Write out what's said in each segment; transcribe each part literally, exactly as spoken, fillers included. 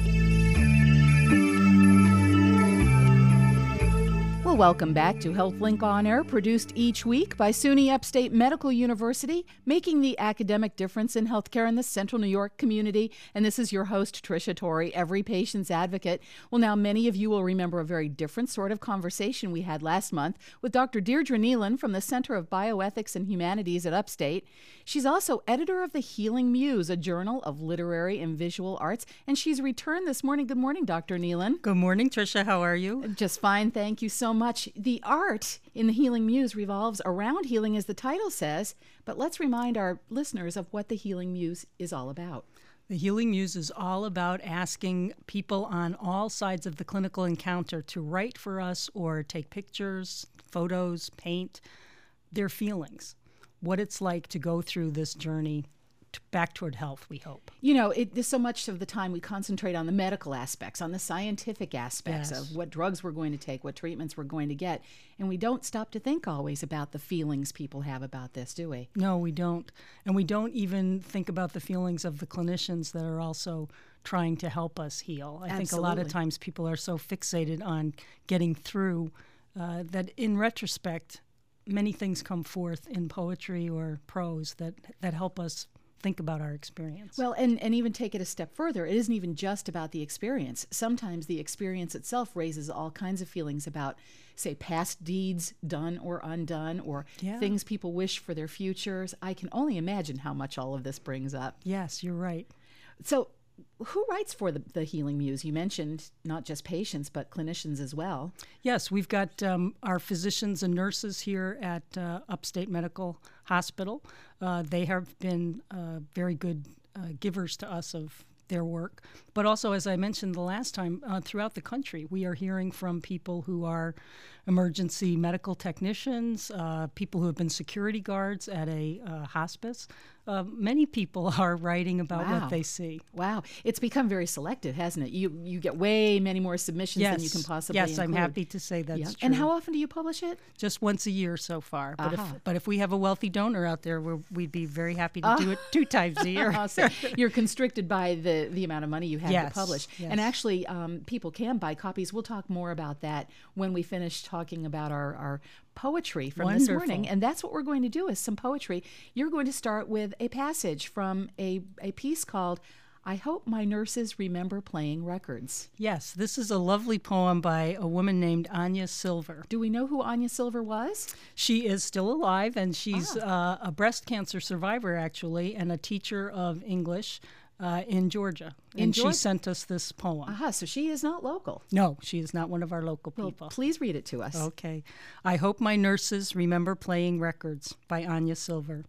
Well, welcome back to HealthLink On Air, produced each week by SUNY Upstate Medical University, making the academic difference in healthcare in the Central New York community. And this is your host, Tricia Torrey, every patient's advocate. Well, now, many of you will remember a very different sort of conversation we had last month with Doctor Deirdre Nealon from the Center of Bioethics and Humanities at Upstate. She's also editor of The Healing Muse, a journal of literary and visual arts, and she's returned this morning. Good morning, Doctor Nealon. Good morning, Tricia. How are you? Just fine. Thank you so much. The art in The Healing Muse revolves around healing, as the title says, but let's remind our listeners of what The Healing Muse is all about. The Healing Muse is all about asking people on all sides of the clinical encounter to write for us or take pictures, photos, paint their feelings, what it's like to go through this journey to back toward health, we hope. You know, it, so much of the time we concentrate on the medical aspects, on the scientific aspects Yes. of what drugs we're going to take, what treatments we're going to get, and we don't stop to think always about the feelings people have about this, do we? No, we don't. And we don't even think about the feelings of the clinicians that are also trying to help us heal. I think a lot of Absolutely. times people are so fixated on getting through uh, that in retrospect, many things come forth in poetry or prose that, that help us think about our experience. Well, and, and even take it a step further, it isn't even just about the experience. Sometimes the experience itself raises all kinds of feelings about, say, past deeds done or undone, or Yeah. things people wish for their futures. I can only imagine how much all of this brings up. Yes, you're right. So who writes for the, the Healing Muse? You mentioned not just patients, but clinicians as well. Yes, we've got um, our physicians and nurses here at uh, Upstate Medical Hospital. Uh, they have been uh, very good uh, givers to us of their work. But also, as I mentioned the last time, uh, throughout the country, we are hearing from people who are emergency medical technicians, uh, people who have been security guards at a uh, hospice. Uh, many people are writing about Wow. what they see. Wow. It's become very selective, hasn't it? You you get way many more submissions Yes, than you can possibly yes, include. I'm happy to say that's Yeah. true. And how often do you publish it? Just once a year so far. But Aha. if but if we have a wealthy donor out there, we're, we'd be very happy to do it two times a year. Awesome. You're constricted by the, the amount of money you have Yes, to publish. yes. And actually, um, people can buy copies. We'll talk more about that when we finish talking about our, our poetry from this Wonderful. morning. And that's what we're going to do is some poetry. You're going to start with a passage from a, a piece called I Hope My Nurses Remember Playing Records. Yes, this is a lovely poem by a woman named Anya Silver. Do we know who Anya Silver was? She is still alive, and she's Ah. uh, a breast cancer survivor, actually, and a teacher of English uh, in Georgia. In and Georgia? she sent us this poem. Aha, so she is not local. No, she is not one of our local Well, people. please read it to us. Okay. I Hope My Nurses Remember Playing Records by Anya Silver.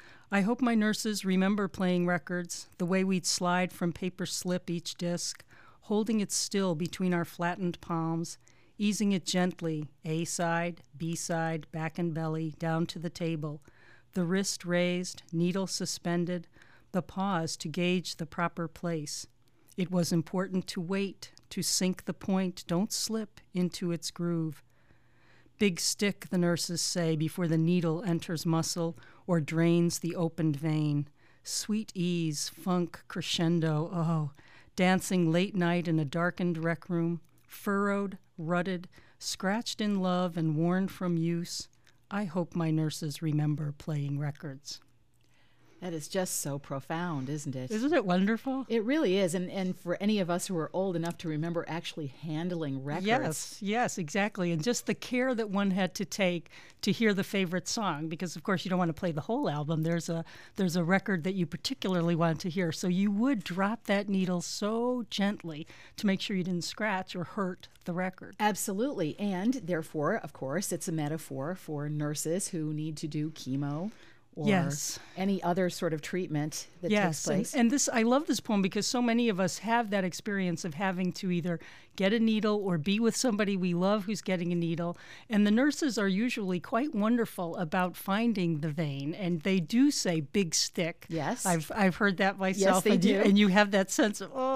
I hope my nurses remember playing records, the way we'd slide from paper slip each disc, holding it still between our flattened palms, easing it gently, A side, B side, back and belly, down to the table, the wrist raised, needle suspended, the pause to gauge the proper place. It was important to wait, to sink the point, don't slip into its groove. Big stick, the nurses say, before the needle enters muscle or drains the opened vein. Sweet ease, funk, crescendo, oh, dancing late night in a darkened rec room, furrowed, rutted, scratched in love and worn from use. I hope my nurses remember playing records. That is just so profound, isn't it? Isn't it wonderful? It really is. And and for any of us who are old enough to remember actually handling records. Yes, yes, exactly. And just the care that one had to take to hear the favorite song, because of course you don't want to play the whole album. There's a there's a record that you particularly want to hear. So you would drop that needle so gently to make sure you didn't scratch or hurt the record. Absolutely. And therefore, of course, it's a metaphor for nurses who need to do chemo or Yes. any other sort of treatment that Yes, takes place. and, and this I love this poem because so many of us have that experience of having to either get a needle or be with somebody we love who's getting a needle. And the nurses are usually quite wonderful about finding the vein, and they do say big stick. Yes. I've I've heard that myself. they and You, do. and you have that sense of, oh,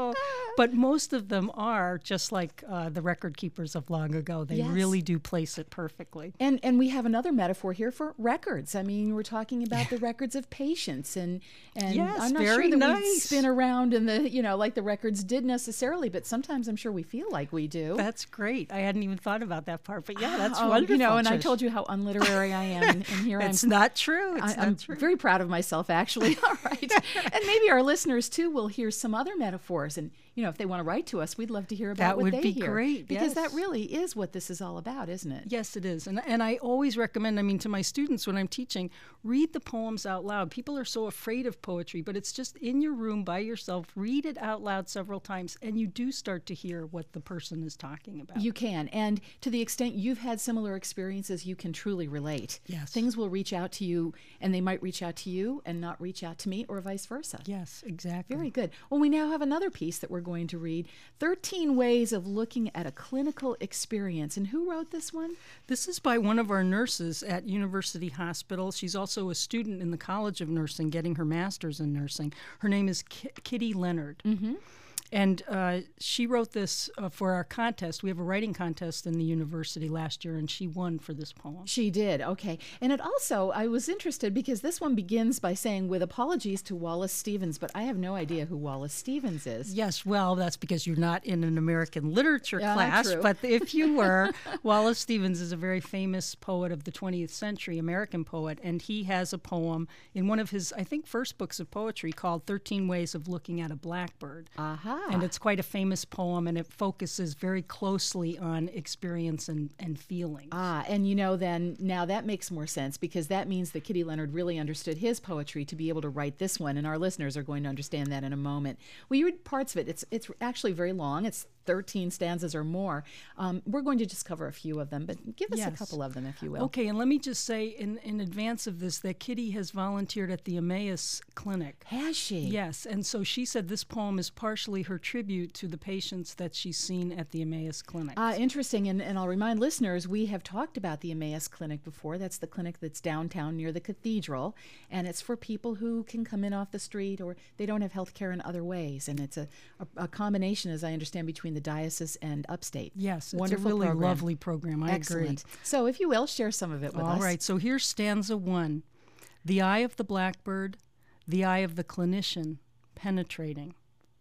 But most of them are just like uh, the record keepers of long ago. They Yes. really do place it perfectly. And and we have another metaphor here for records. I mean, we're talking about the records of patience, and and Yes, I'm not very sure that we nice. spin around in the, you know, like the records did necessarily, but sometimes I'm sure we feel like we do. That's great. I hadn't even thought about that part, but yeah, that's Oh, wonderful. You know, and I Trish. told you how unliterary I am, and, and here It's I'm. not true. It's I, not I'm true. very proud of myself, actually. All right. And maybe our listeners, too, will hear some other metaphors. And, you know, if they want to write to us, we'd love to hear about That what would they be hear. great, Because yes. that really is what this is all about, isn't it? Yes, it is. And, and I always recommend, I mean, to my students when I'm teaching, read the poems out loud. People are so afraid of poetry, but it's just in your room by yourself. Read it out loud several times, and you do start to hear what the person is talking about. You can. And to the extent you've had similar experiences, you can truly relate. Yes. Things will reach out to you, and they might reach out to you and not reach out to me, or vice versa. Yes, exactly. Very good. Well, we now have another piece that we're going to read, thirteen Ways of Looking at a Clinical Experience. And who wrote this one? This is by one of our nurses at University Hospital. She's also a student in the College of Nursing, getting her master's in nursing. Her name is K- Kitty Leonard. Mm-hmm. And uh, she wrote this uh, for our contest. We have a writing contest in the university last year, and she won for this poem. She did. Okay. And it also, I was interested because this one begins by saying, with apologies to Wallace Stevens, but I have no idea who Wallace Stevens is. Yes, well, that's because you're not in an American literature Yeah, class. true. But if you were, Wallace Stevens is a very famous poet of the twentieth century, American poet, and he has a poem in one of his, I think, first books of poetry called thirteen Ways of Looking at a Blackbird. Aha. And it's quite a famous poem, and it focuses very closely on experience and, and feelings. Ah, and you know, then now that makes more sense because that means that Kitty Leonard really understood his poetry to be able to write this one, and our listeners are going to understand that in a moment. Well, you read parts of it. It's it's actually very long. It's thirteen stanzas or more. Um, we're going to just cover a few of them, but give us a Yes. couple of them, if you will. Okay, and let me just say in, in advance of this that Kitty has volunteered at the Emmaus Clinic. Has she? Yes, and so she said this poem is partially her tribute to the patients that she's seen at the Emmaus Clinic. Ah, interesting. And, and I'll remind listeners, we have talked about the Emmaus Clinic before. That's the clinic that's downtown near the cathedral. And it's for people who can come in off the street or they don't have health care in other ways. And it's a, a, a combination, as I understand, between the diocese and upstate. Yes, it's Wonderful a really program. lovely program. I Excellent. agree. So if you will, share some of it with All us. right, so here's stanza one. The eye of the blackbird, the eye of the clinician, penetrating.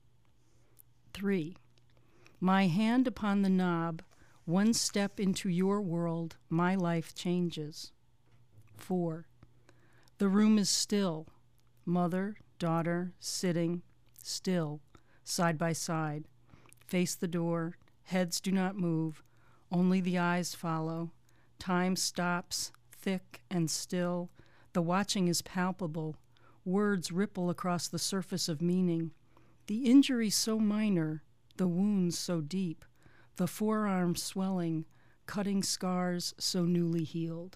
Three. My hand upon the knob, one step into your world, my life changes. Four. The room is still. Mother, daughter, sitting, still, side by side. Face the door, heads do not move, only the eyes follow. Time stops, thick and still. The watching is palpable. Words ripple across the surface of meaning. The injury so minor, the wounds so deep, the forearm swelling, cutting scars so newly healed.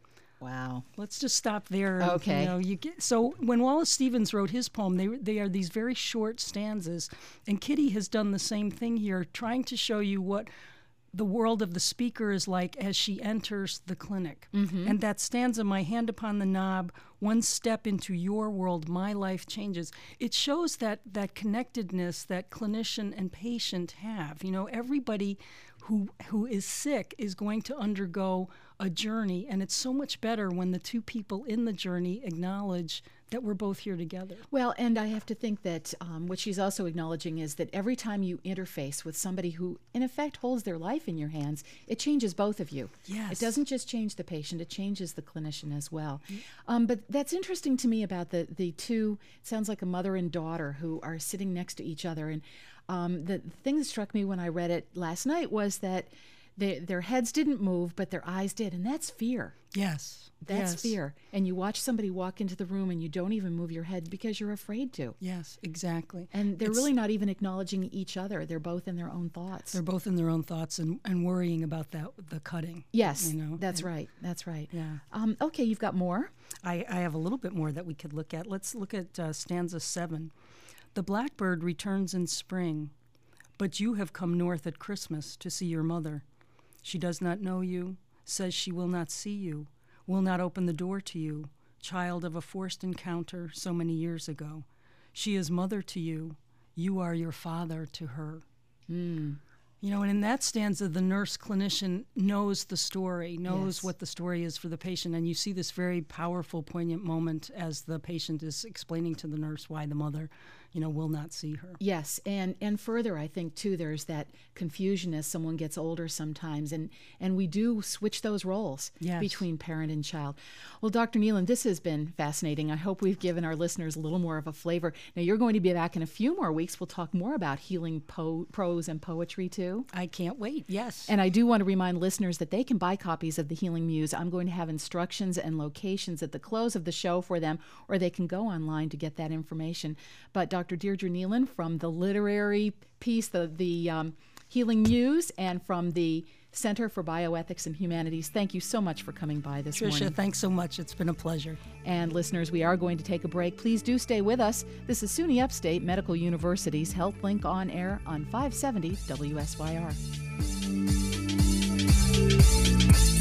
Wow. Let's just stop there. Okay. You know, you get, so when Wallace Stevens wrote his poem, they they are these very short stanzas, and Kitty has done the same thing here, trying to show you what the world of the speaker is like as she enters the clinic. Mm-hmm. And that stanza, my hand upon the knob, one step into your world, my life changes. It shows that that connectedness that clinician and patient have. You know, everybody who who is sick is going to undergo a journey, and it's so much better when the two people in the journey acknowledge that we're both here together. Well, and I have to think that um, what she's also acknowledging is that every time you interface with somebody who, in effect, holds their life in your hands, it changes both of you. Yes. It doesn't just change the patient, it changes the clinician as well. Um, but that's interesting to me about the, the two, it sounds like a mother and daughter who are sitting next to each other. And um, the thing that struck me when I read it last night was that they, their heads didn't move, but their eyes did. And that's fear. Yes. That's yes. fear. And you watch somebody walk into the room and you don't even move your head because you're afraid to. Yes, exactly. And they're It's- really not even acknowledging each other. They're both in their own thoughts. They're both in their own thoughts and, and worrying about that the cutting. yes, you know, that's and- right. That's right. Yeah. Um, okay, you've got more. I, I have a little bit more that we could look at. Let's look at uh, stanza seven. The blackbird returns in spring, but you have come north at Christmas to see your mother. She does not know you, says she will not see you, will not open the door to you, child of a forced encounter so many years ago. She is mother to you. you are your father to her. Mm. You know, and in that stanza, the nurse clinician knows the story, knows Yes. what the story is for the patient. And you see this very powerful, poignant moment as the patient is explaining to the nurse why the mother, you know, will not see her. Yes, and and further, I think too, there's that confusion as someone gets older sometimes, and and we do switch those roles Yes. between parent and child. Well, Doctor Nealon, this has been fascinating. I hope we've given our listeners a little more of a flavor. Now, you're going to be back in a few more weeks. We'll talk more about healing po- prose and poetry too. I can't wait. Yes. And I do want to remind listeners that they can buy copies of The Healing Muse. I'm going to have instructions and locations at the close of the show for them, or they can go online to get that information. But Doctor Deirdre Nealon from the literary piece, the, the um, Healing Muse, and from the Center for Bioethics and Humanities, thank you so much for coming by this Tricia, morning. thanks so much. It's been a pleasure. And listeners, we are going to take a break. Please do stay with us. This is SUNY Upstate Medical University's HealthLink on air on five seventy W S Y R.